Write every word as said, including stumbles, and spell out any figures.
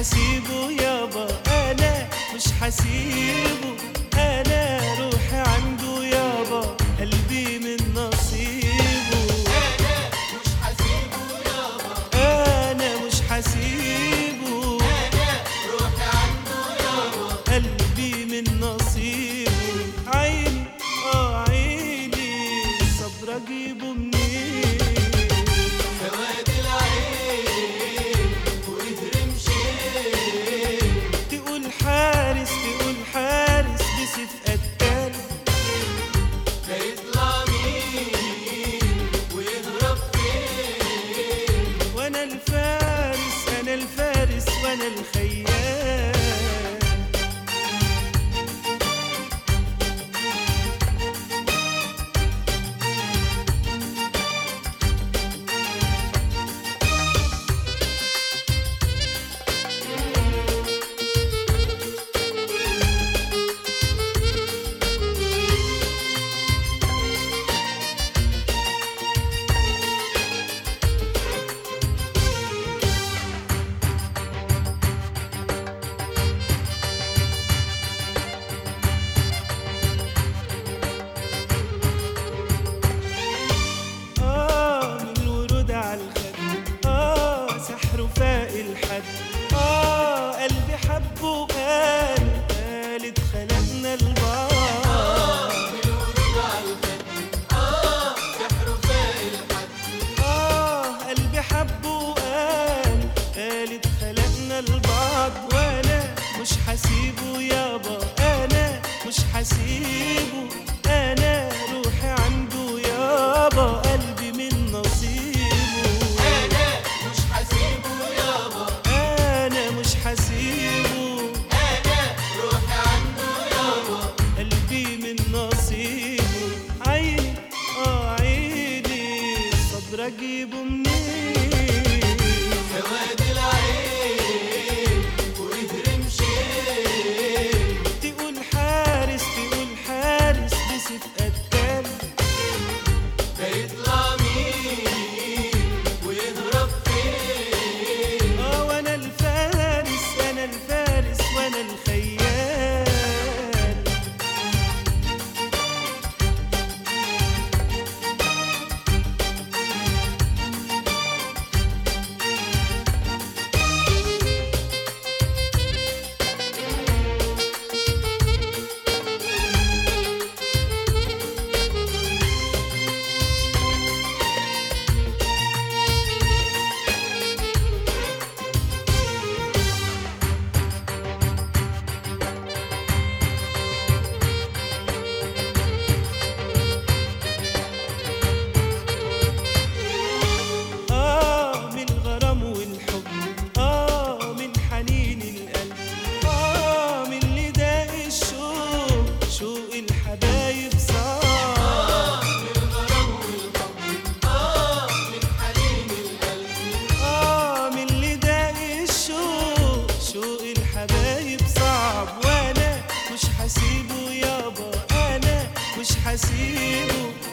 حسيبه يابا، انا مش حسيبه، انا روحي عنده يابا، قلبي من نصيبه. انا مش حسيبه يابا، انا مش حسيبه، انا روحي عنده يابا، قلبي من نصيبه. عيني اه عيني الصبر اجيبه منين؟ سواد العين وإهرم شين، تقول حارس تقول حارس بسيف قتال، هيطلع مين ويهرب فين؟ وانا الفارس انا الفارس وانا الخيال. آه قلبي حبه وقال قالت خلقنا البعض. بالورود عالخد آه سحره فاق الحد، آه قلبي حبه وقال قالت خلقنا البعض، وأنا مش حسيبه يابا، أنا مش حسيبه، أنا روحي عنده يابا، قلبي من نصيبه. أنا مش حسيبه يابا، أنا مش حسيبه، أنا روحي عنده يابا، قلبي من نصيبه. عيني اه عيني الصبر اجيبه منين؟ سواد العين وإهرم شين، تقول حارس تقول حارس بسيف قتال، هيطلع مين ويهرب فين؟ اه وانا الفارس انا الفارس وانا الخيال. حسيبه يابا، أنا مش حسيبه.